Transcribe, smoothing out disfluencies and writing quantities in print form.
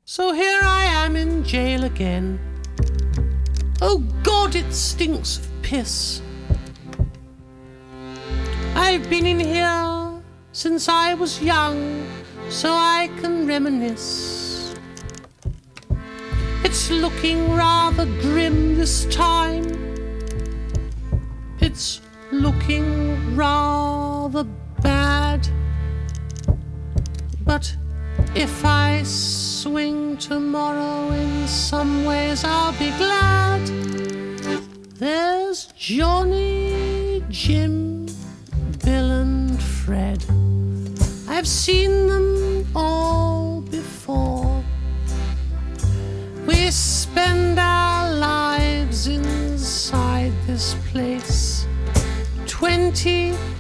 So here I am in jail again. Oh God, it stinks of piss. I've been in here since I was young, so I can reminisce. It's looking rather grim this time. It's looking rather bad. But if I swing tomorrow, in some ways I'll be glad. There's Johnny, Jim, Bill and Fred. I've seen them all before. We spend our lives inside this place 20